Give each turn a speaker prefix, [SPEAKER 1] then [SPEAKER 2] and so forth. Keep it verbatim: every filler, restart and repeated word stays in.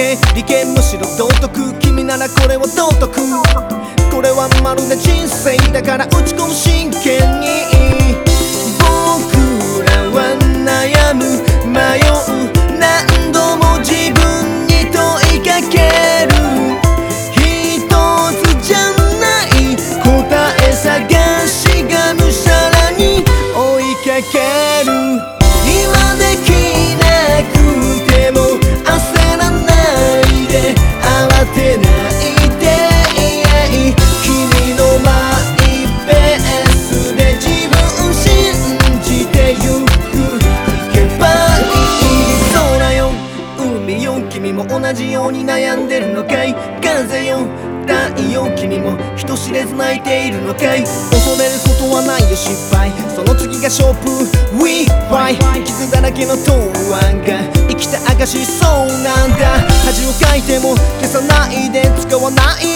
[SPEAKER 1] ね利権むしろ道徳君ならこれは道徳これはまるで人生だから打ち込む真剣に僕らは悩む迷う何度も自分に問いかける一つじゃない答え探しがむしゃらに追いかける今できなくても焦らないで慌てないで君のマイペースで自分信じてゆく行けばいい空よ海よ君も同じように悩んでるのかい風よ太陽君も人知れず泣いているのかい恐れることはないよ失敗その次が勝負 We fight 傷だらけの答案が生きた証そうなんだ恥をかいても消さないで使わない